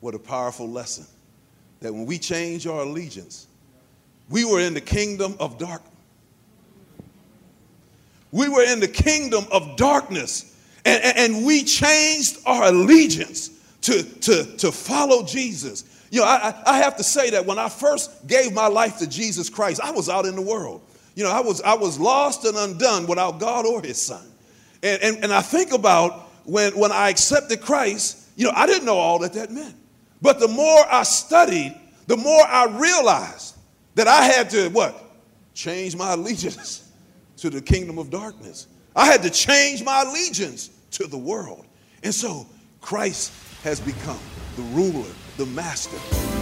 What a powerful lesson. That when we change our allegiance, we were in the kingdom of darkness. We were in the kingdom of darkness, and we changed our allegiance to follow Jesus. You know, I have to say that when I first gave my life to Jesus Christ, I was out in the world. You know, I was lost and undone without God or his son. And I think about when I accepted Christ, you know, I didn't know all that meant. But the more I studied, the more I realized that I had to, change my allegiance to the kingdom of darkness. I had to change my allegiance to the world. And so Christ has become the ruler, the master.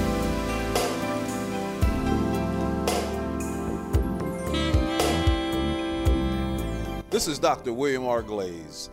This is Dr. William R. Glaze.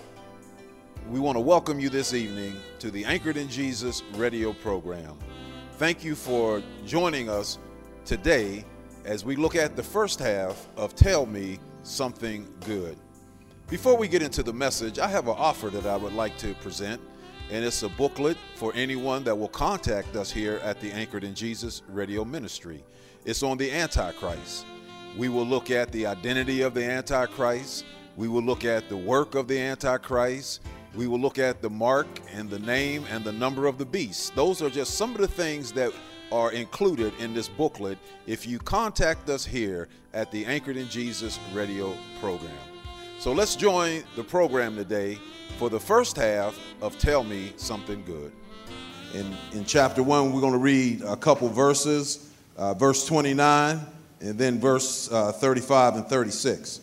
We want to welcome you this evening to the Anchored in Jesus radio program. Thank you for joining us today as we look at the first half of Tell Me Something Good. Before we get into the message, I have an offer that I would like to present, and it's a booklet for anyone that will contact us here at the Anchored in Jesus radio ministry. It's on the Antichrist. We will look at the identity of the Antichrist. We will look at the work of the Antichrist. We will look at the mark and the name and the number of the beast. Those are just some of the things that are included in this booklet if you contact us here at the Anchored in Jesus radio program. So let's join the program today for the first half of Tell Me Something Good. In chapter 1, we're going to read a couple verses, verse 29 and then verse 35 and 36.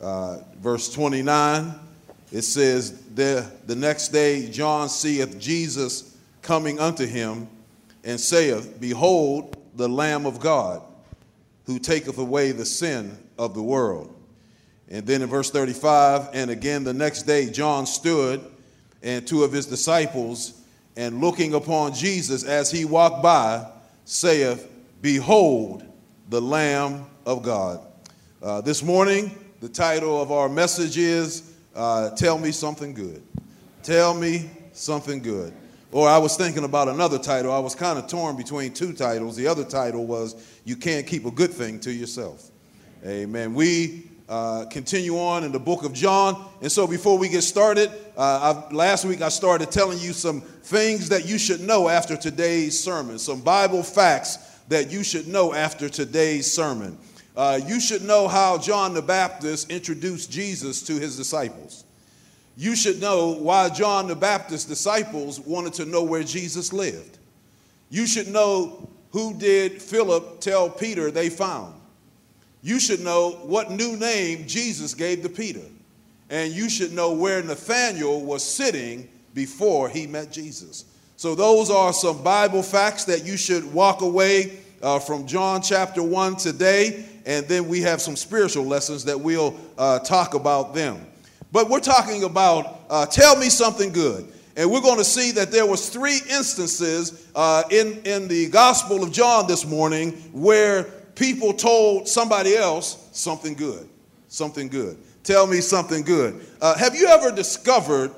Verse 29, it says, the next day John seeth Jesus coming unto him, and saith, Behold, the Lamb of God, who taketh away the sin of the world. And then in verse 35, and again the next day John stood, and two of his disciples, and looking upon Jesus as he walked by, saith, Behold, the Lamb of God. This morning, the title of our message is, Tell Me Something Good. Tell me something good. Or I was thinking about another title. I was kind of torn between two titles. The other title was, You Can't Keep a Good Thing to Yourself. Amen. We continue on in the book of John. And so before we get started, last week I started telling you some things that you should know after today's sermon, some Bible facts that you should know after today's sermon. You should know how John the Baptist introduced Jesus to his disciples. You should know why John the Baptist's disciples wanted to know where Jesus lived. You should know who did Philip tell Peter they found. You should know what new name Jesus gave to Peter. And you should know where Nathanael was sitting before he met Jesus. So those are some Bible facts that you should walk away from John chapter 1 today. And then we have some spiritual lessons that we'll talk about them. But we're talking about Tell Me Something Good. And we're going to see that there was 3 instances in the Gospel of John this morning where people told somebody else something good. Something good. Tell me something good. Have you ever discovered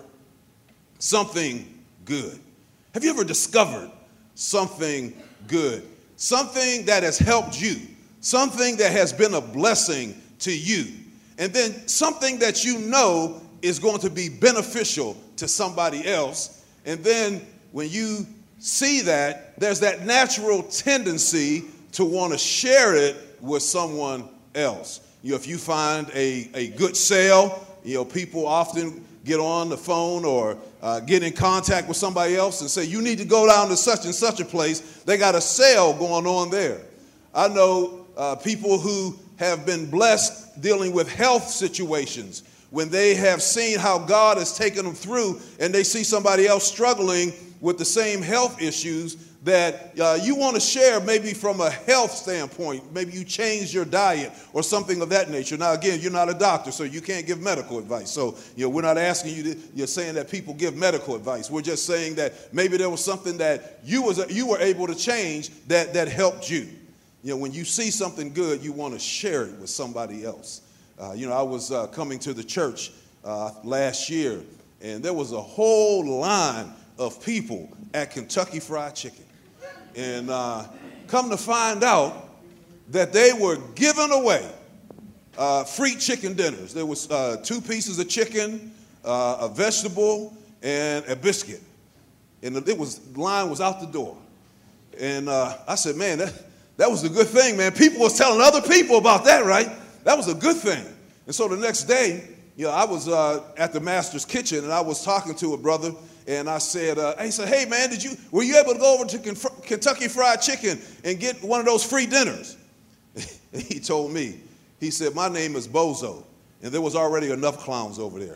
something good? Have you ever discovered something good? Something that has helped you. Something that has been a blessing to you. And then something that you know is going to be beneficial to somebody else. And then when you see that, there's that natural tendency to want to share it with someone else. You know, if you find a good sale, you know, people often get on the phone or get in contact with somebody else and say, you need to go down to such and such a place. They got a sale going on there. I know people who have been blessed dealing with health situations when they have seen how God has taken them through and they see somebody else struggling with the same health issues that you want to share maybe from a health standpoint. Maybe you change your diet or something of that nature. Now, again, you're not a doctor, so you can't give medical advice. So, you know, we're not asking you to, you're saying that people give medical advice. We're just saying that maybe there was something that you were able to change that helped you. You know, when you see something good, you want to share it with somebody else. You know, I was coming to the church last year, and there was a whole line of people at Kentucky Fried Chicken. And come to find out that they were giving away free chicken dinners. There was 2 pieces of chicken, a vegetable, and a biscuit. And the line was out the door. And I said, man, that was a good thing, man. People was telling other people about that, right? That was a good thing. And so the next day, I was at the master's kitchen, and I was talking to a brother, and I said, hey man, were you able to go over to Kentucky Fried Chicken and get one of those free dinners? And he told me, he said, my name is Bozo, and there was already enough clowns over there.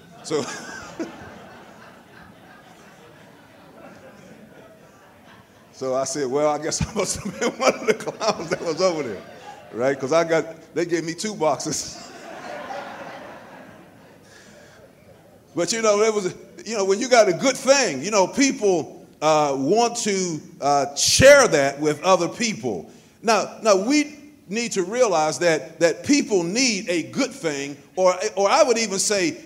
So I said, well, I guess I must have been one of the clowns that was over there, right? Because they gave me 2 boxes. But when you got a good thing, people want to share that with other people. Now we need to realize that people need a good thing, or I would even say,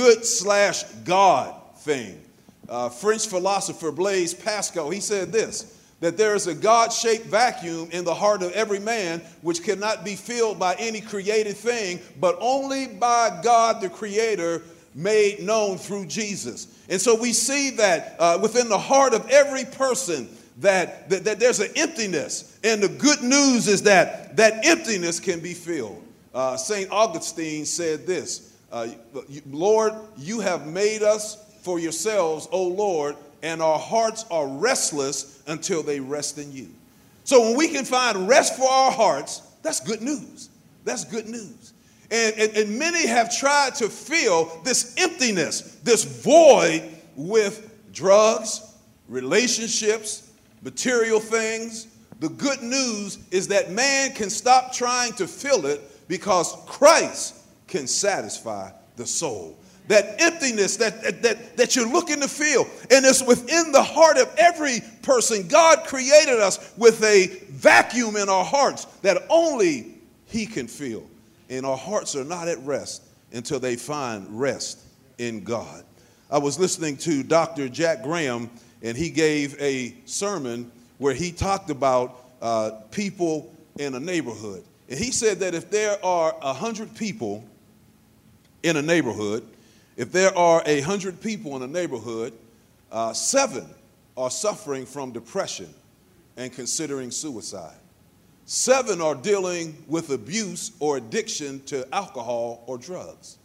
good/God thing. French philosopher Blaise Pascal, he said this, that there is a God-shaped vacuum in the heart of every man which cannot be filled by any created thing, but only by God the Creator made known through Jesus. And so we see that within the heart of every person that there's an emptiness. And the good news is that emptiness can be filled. St. Augustine said this, Lord, you have made us for yourselves, O Lord, and our hearts are restless until they rest in you. So when we can find rest for our hearts, that's good news. That's good news. And many have tried to fill this emptiness, this void with drugs, relationships, material things. The good news is that man can stop trying to fill it because Christ can satisfy the soul. That emptiness that you're looking to fill, and it's within the heart of every person. God created us with a vacuum in our hearts that only He can fill. And our hearts are not at rest until they find rest in God. I was listening to Dr. Jack Graham, and he gave a sermon where he talked about people in a neighborhood. And he said that if there are 100 people in a neighborhood, if there are 100 people in a neighborhood, 7 are suffering from depression and considering suicide. 7 are dealing with abuse or addiction to alcohol or drugs.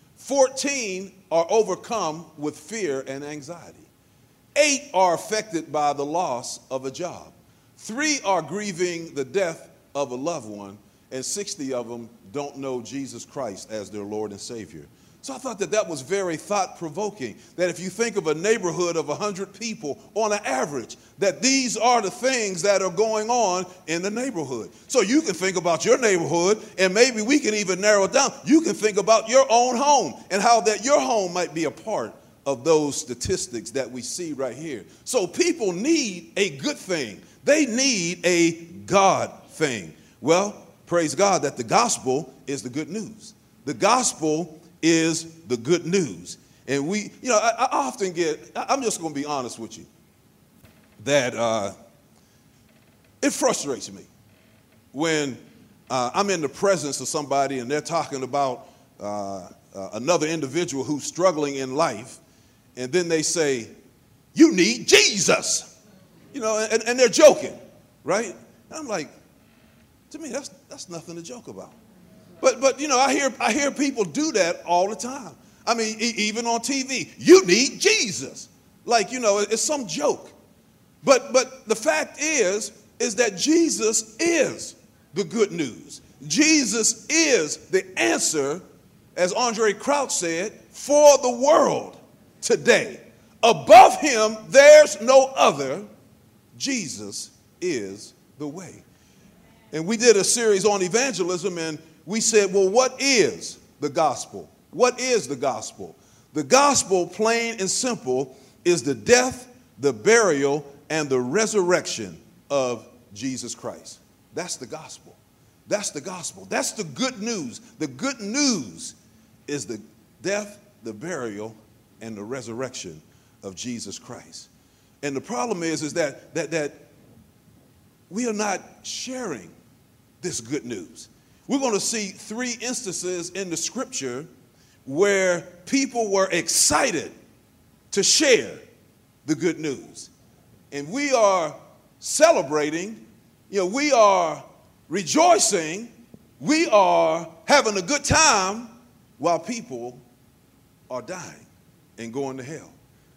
14 are overcome with fear and anxiety. 8 are affected by the loss of a job. 3 are grieving the death of a loved one, and 60 of them don't know Jesus Christ as their Lord and Savior. So I thought that was very thought-provoking, that if you think of a neighborhood of 100 people on an average, that these are the things that are going on in the neighborhood. So you can think about your neighborhood, and maybe we can even narrow it down. You can think about your own home and how that your home might be a part of those statistics that we see right here. So people need a good thing. They need a God thing. Well, praise God that the gospel is the good news. The gospel is the good news. And I often I'm just going to be honest with you, that it frustrates me when I'm in the presence of somebody and they're talking about another individual who's struggling in life, and then they say, you need Jesus, and they're joking, right? And I'm like, to me, that's nothing to joke about. But I hear people do that all the time. I mean, even on TV, you need Jesus. Like, it's some joke. But the fact is that Jesus is the good news. Jesus is the answer, as Andre Crouch said, for the world today. Above him, there's no other. Jesus is the way. And we did a series on evangelism, and we said, well, what is the gospel? What is the gospel? The gospel, plain and simple, is the death, the burial, and the resurrection of Jesus Christ. That's the gospel. That's the gospel. That's the good news. The good news is the death, the burial, and the resurrection of Jesus Christ. And the problem is that we are not sharing this good news. We're going to see 3 instances in the scripture where people were excited to share the good news. And we are celebrating, we are rejoicing, we are having a good time while people are dying and going to hell.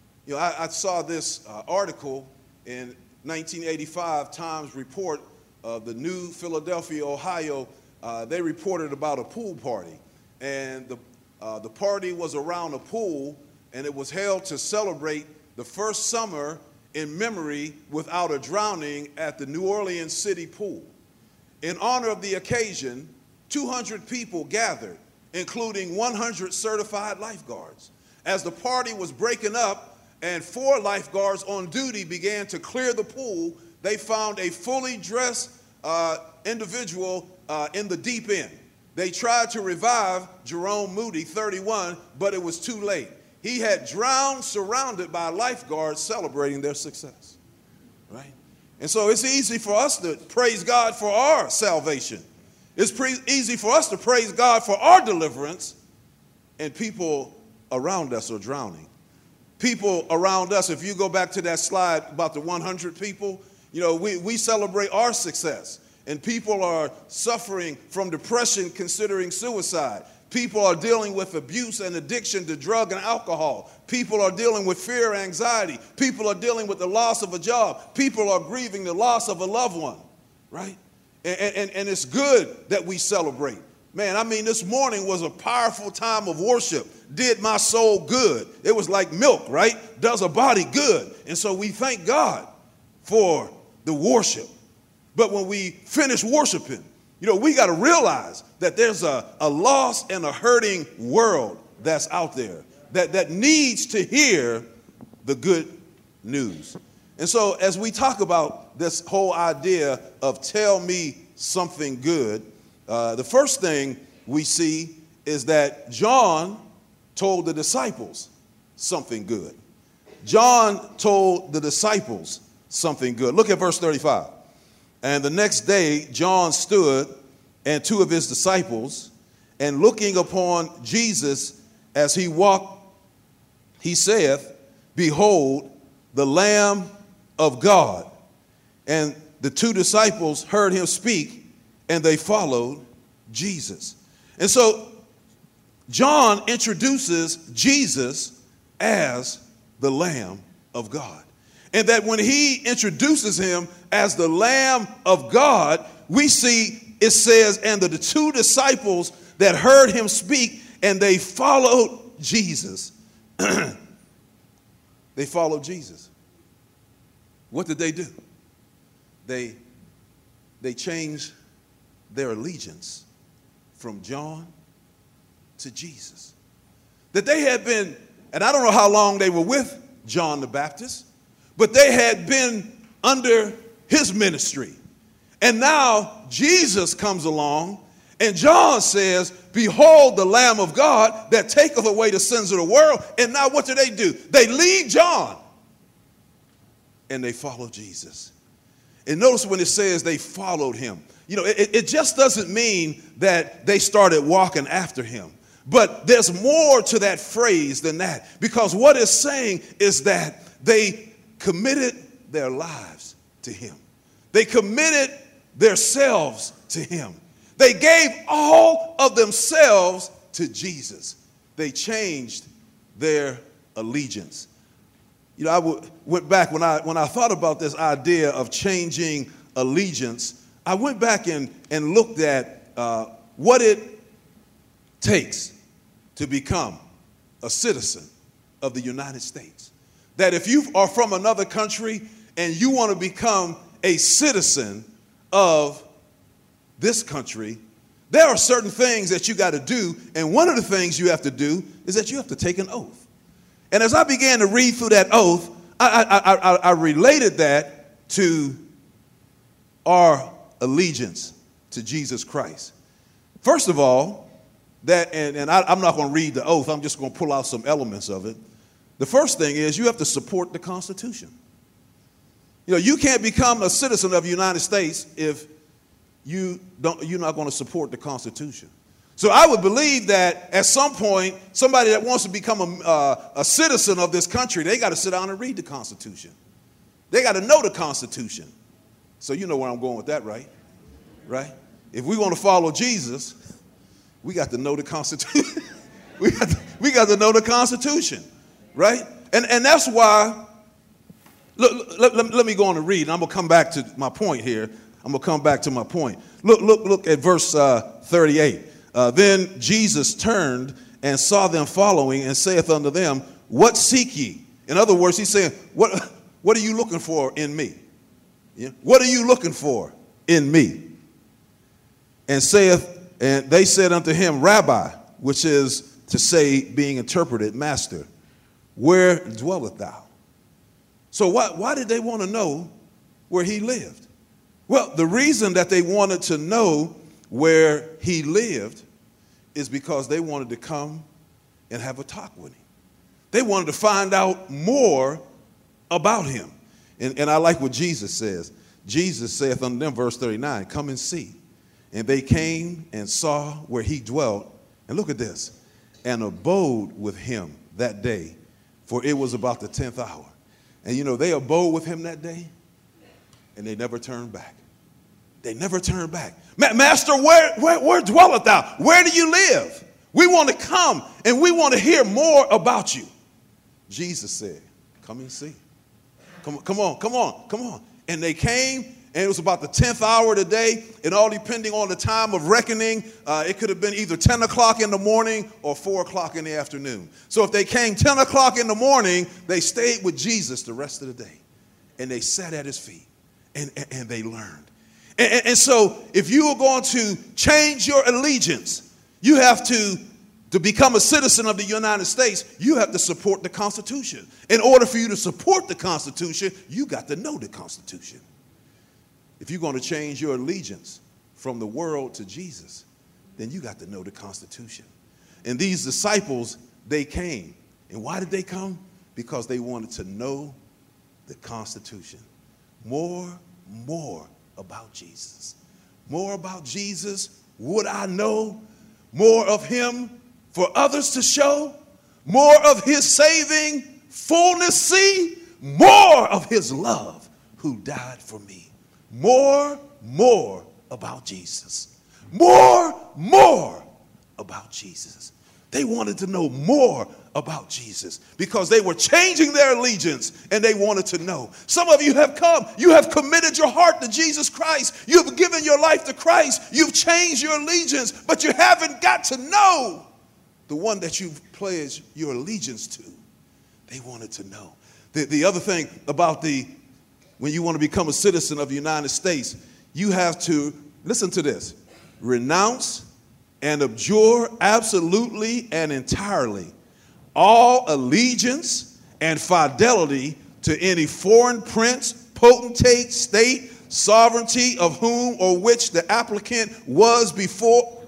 I saw this article in 1985 Times report of the New Philadelphia, Ohio. They reported about a pool party, and the party was around a pool, and it was held to celebrate the first summer in memory without a drowning at the New Orleans City Pool. In honor of the occasion, 200 people gathered, including 100 certified lifeguards. As the party was breaking up and 4 lifeguards on duty began to clear the pool, they found a fully dressed individual in the deep end. They tried to revive Jerome Moody, 31, but it was too late. He had drowned, surrounded by lifeguards celebrating their success, right? And so it's easy for us to praise God for our salvation. It's easy for us to praise God for our deliverance, and people around us are drowning. People around us, if you go back to that slide about the 100 people, we celebrate our success, and people are suffering from depression, considering suicide. People are dealing with abuse and addiction to drug and alcohol. People are dealing with fear and anxiety. People are dealing with the loss of a job. People are grieving the loss of a loved one, right? And it's good that we celebrate. Man, this morning was a powerful time of worship. Did my soul good. It was like milk, right? Does a body good. And so we thank God for the worship. But when we finish worshiping, we got to realize that there's a lost and a hurting world that's out there that needs to hear the good news. And so as we talk about this whole idea of tell me something good, the first thing we see is that John told the disciples something good. John told the disciples something good. Look at verse 35. And the next day, John stood and 2 of his disciples, and looking upon Jesus as he walked, he saith, Behold, the Lamb of God. And the 2 disciples heard him speak, and they followed Jesus. And so John introduces Jesus as the Lamb of God. And that when he introduces him as the Lamb of God, we see it says, and the 2 disciples that heard him speak, and they followed Jesus. They followed Jesus. What did they do? They changed their allegiance from John to Jesus. That they had been, and I don't know how long they were with John the Baptist, but they had been under his ministry. And now Jesus comes along, and John says, Behold the Lamb of God that taketh away the sins of the world. And now what do? They leave John, and they follow Jesus. And notice when it says they followed him, it just doesn't mean that they started walking after him. But there's more to that phrase than that, because what it's saying is that they committed their lives to him. They committed themselves to him. They gave all of themselves to Jesus. They changed their allegiance. I went back when I thought about this idea of changing allegiance. I went back and looked at what it takes to become a citizen of the United States. That if you are from another country and you want to become a citizen of this country, there are certain things that you got to do. And one of the things you have to do is that you have to take an oath. And as I began to read through that oath, I related that to our allegiance to Jesus Christ. First of all, I'm not going to read the oath. I'm just going to pull out some elements of it. The first thing is you have to support the Constitution. You can't become a citizen of the United States if you're not going to support the Constitution. So I would believe that at some point, somebody that wants to become a citizen of this country, they got to sit down and read the Constitution. They got to know the Constitution. So you know where I'm going with that, right? Right? If we want to follow Jesus, we got to know the Constitution. we got to know the Constitution, right? And that's why, let me go on and read, and I'm going to come back to my point here. Look at verse 38. Then Jesus turned and saw them following and saith unto them, what seek ye? In other words, he's saying, what are you looking for in me? Yeah? What are you looking for in me? And they said unto him, Rabbi, which is to say, being interpreted, Master, where dwellest thou? So why did they want to know where he lived? Well, the reason that they wanted to know where he lived is because they wanted to come and have a talk with him. They wanted to find out more about him. And I like what Jesus says. Jesus saith unto them, verse 39, come and see. And they came and saw where he dwelt. And look at this. And abode with him that day, for it was about the 10th hour. And they abode with him that day, and they never turned back. They never turned back. Master, where dwelleth thou? Where do you live? We want to come and we want to hear more about you. Jesus said, come and see. Come on. And they came, and it was about the 10th hour of the day, and all depending on the time of reckoning, it could have been either 10 o'clock in the morning or 4 o'clock in the afternoon. So if they came 10 o'clock in the morning, they stayed with Jesus the rest of the day, and they sat at his feet, and they learned. And so if you are going to change your allegiance, you have to become a citizen of the United States, you have to support the Constitution. In order for you to support the Constitution, you got to know the Constitution. If you're going to change your allegiance from the world to Jesus, then you got to know the Constitution. And these disciples, they came. And why did they come? Because they wanted to know the Constitution. More about Jesus. More about Jesus. Would I know more of him for others to show? More of his saving fullness see? More of his love who died for me. More about Jesus. More about Jesus. They wanted to know more about Jesus because they were changing their allegiance and they wanted to know. Some of you have come. You have committed your heart to Jesus Christ. You've given your life to Christ. You've changed your allegiance, but you haven't got to know the one that you've pledged your allegiance to. They wanted to know. The other thing about when you want to become a citizen of the United States, you have to, listen to this, renounce and abjure absolutely and entirely all allegiance and fidelity to any foreign prince, potentate, state, sovereignty of whom or which the applicant was before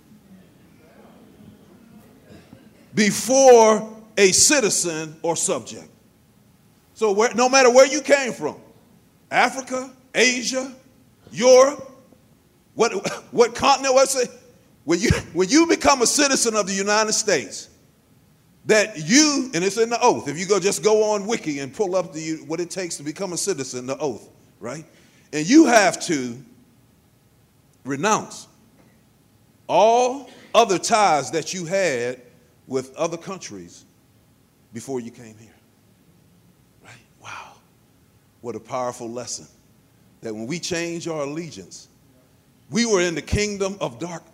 a citizen or subject. So no matter where you came from, Africa, Asia, Europe, what continent, what's it? When you become a citizen of the United States, that you, and it's in the oath, if you just go on Wiki and pull up what it takes to become a citizen, the oath, right? And you have to renounce all other ties that you had with other countries before you came here, right? Wow, what a powerful lesson. That when we change our allegiance, we were in the kingdom of darkness.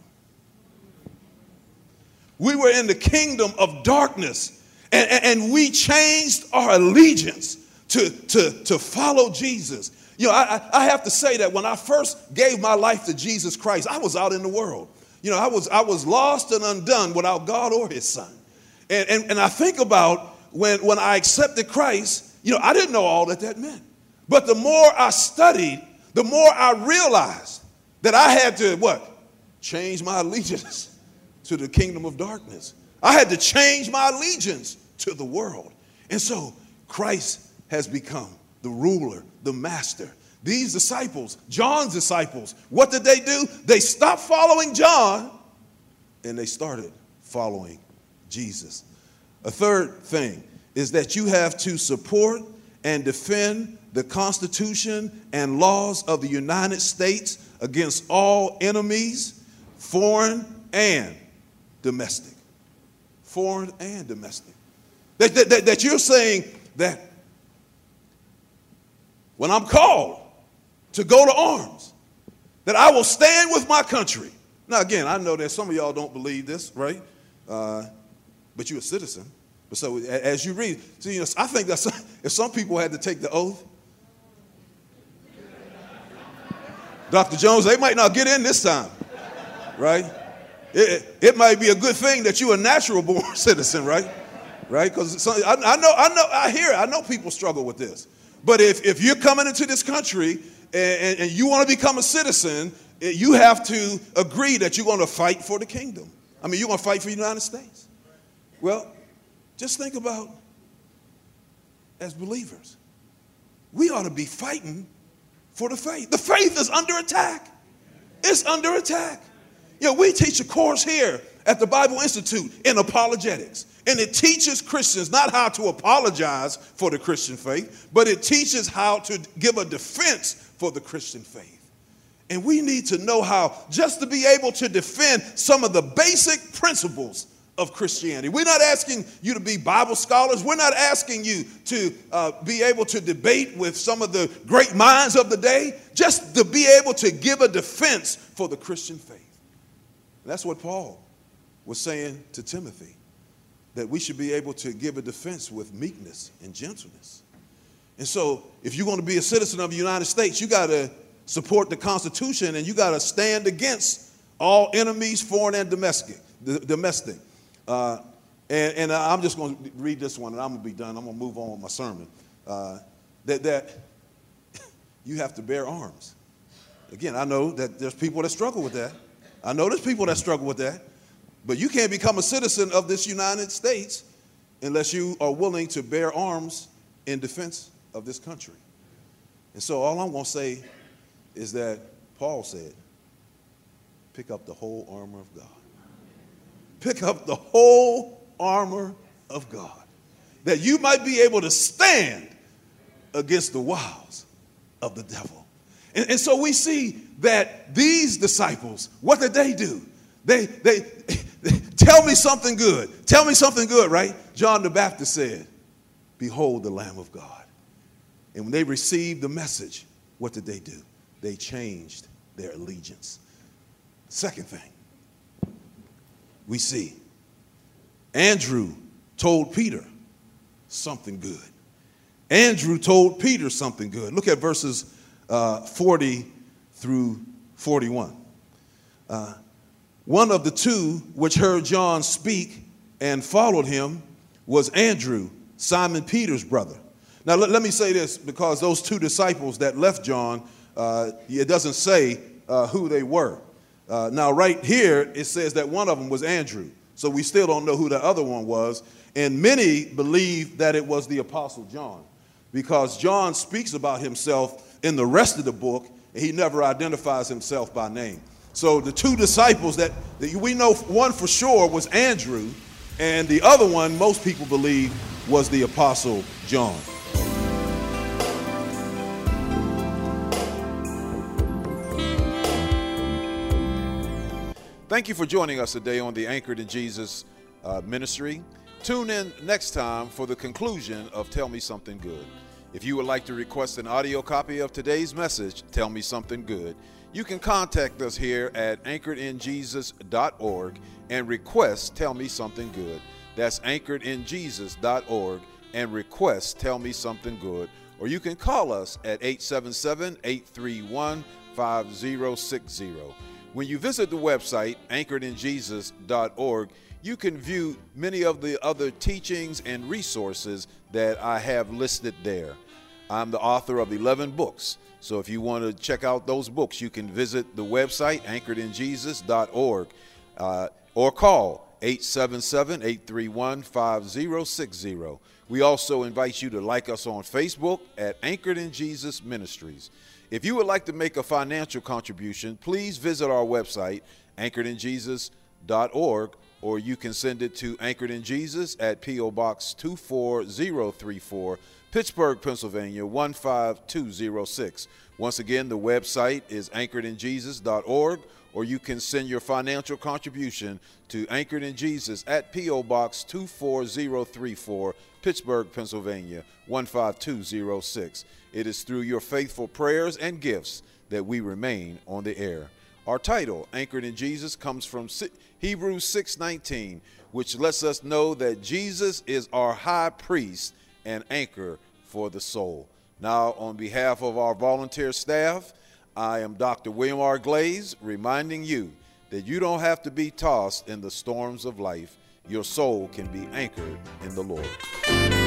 We were in the kingdom of darkness, and we changed our allegiance to follow Jesus. I have to say that when I first gave my life to Jesus Christ, I was out in the world. I was lost and undone without God or his son. And I think about when I accepted Christ, I didn't know all that meant. But the more I studied, the more I realized that I had to, change my allegiance to the kingdom of darkness. I had to change my allegiance to the world. And so Christ has become the ruler, the master. These disciples, John's disciples, what did they do? They stopped following John and they started following Jesus. A third thing is that you have to support and defend the Constitution and laws of the United States against all enemies, foreign and domestic. Foreign and domestic. That you're saying that when I'm called to go to arms, that I will stand with my country. Now, again, I know that some of y'all don't believe this, right? But you're a citizen. So as you read, see, I think that if some people had to take the oath, Dr. Jones, they might not get in this time, right? It might be a good thing that you're a natural-born citizen, right? Right? Because I know people struggle with this. But if you're coming into this country and you want to become a citizen, you have to agree that you're going to fight for the kingdom. I mean, you're going to fight for the United States. Well, just think about, as believers, we ought to be fighting for the faith. The faith is under attack. It's under attack. You know, we teach a course here at the Bible Institute in apologetics. And it teaches Christians not how to apologize for the Christian faith, but it teaches how to give a defense for the Christian faith. And we need to know how just to be able to defend some of the basic principles of Christianity. We're not asking you to be Bible scholars. We're not asking you to be able to debate with some of the great minds of the day, just to be able to give a defense for the Christian faith. And that's what Paul was saying to Timothy, that we should be able to give a defense with meekness and gentleness. And so if you're going to be a citizen of the United States, you got to support the Constitution and you got to stand against all enemies, foreign and domestic. And I'm just going to read this one and I'm going to be done. I'm going to move on with my sermon. That you have to bear arms. Again, I know that there's people that struggle with that. I know there's people that struggle with that. But you can't become a citizen of this United States unless you are willing to bear arms in defense of this country. And so all I'm going to say is that Paul said, pick up the whole armor of God. Pick up the whole armor of God, that you might be able to stand against the wiles of the devil. And so we see that these disciples, what did they do? They tell me something good. Tell me something good, right? John the Baptist said, behold the Lamb of God. And when they received the message, what did they do? They changed their allegiance. Second thing, we see Andrew told Peter something good. Andrew told Peter something good. Look at verses 40 through 41. One of the two which heard John speak and followed him was Andrew, Simon Peter's brother. Now, let me say this, because those two disciples that left John, it doesn't say who they were. Now, right here, it says that one of them was Andrew. So we still don't know who the other one was. And many believe that it was the Apostle John, because John speaks about himself in the rest of the book, and he never identifies himself by name. So the two disciples that we know, one for sure was Andrew, and the other one, most people believe, was the Apostle John. Thank you for joining us today on the Anchored in Jesus ministry. Tune in next time for the conclusion of Tell Me Something Good. If you would like to request an audio copy of today's message, Tell Me Something Good, you can contact us here at anchoredinjesus.org and request Tell Me Something Good. That's anchoredinjesus.org and request Tell Me Something Good. Or you can call us at 877-831-5060. When you visit the website, anchoredinjesus.org, you can view many of the other teachings and resources that I have listed there. I'm the author of 11 books. So if you want to check out those books, you can visit the website, anchoredinjesus.org, or call 877-831-5060. We also invite you to like us on Facebook at Anchored in Jesus Ministries. If you would like to make a financial contribution, please visit our website, anchoredinjesus.org, or you can send it to Anchored in Jesus at P.O. Box 24034, Pittsburgh, Pennsylvania 15206. Once again, the website is anchoredinjesus.org, or you can send your financial contribution to Anchored in Jesus at P.O. Box 24034, Pittsburgh, Pennsylvania 15206. It is through your faithful prayers and gifts that we remain on the air. Our title, Anchored in Jesus, comes from Hebrews 6:19, which lets us know that Jesus is our high priest and anchor for the soul. Now, on behalf of our volunteer staff, I am Dr. William R. Glaze, reminding you that you don't have to be tossed in the storms of life. Your soul can be anchored in the Lord.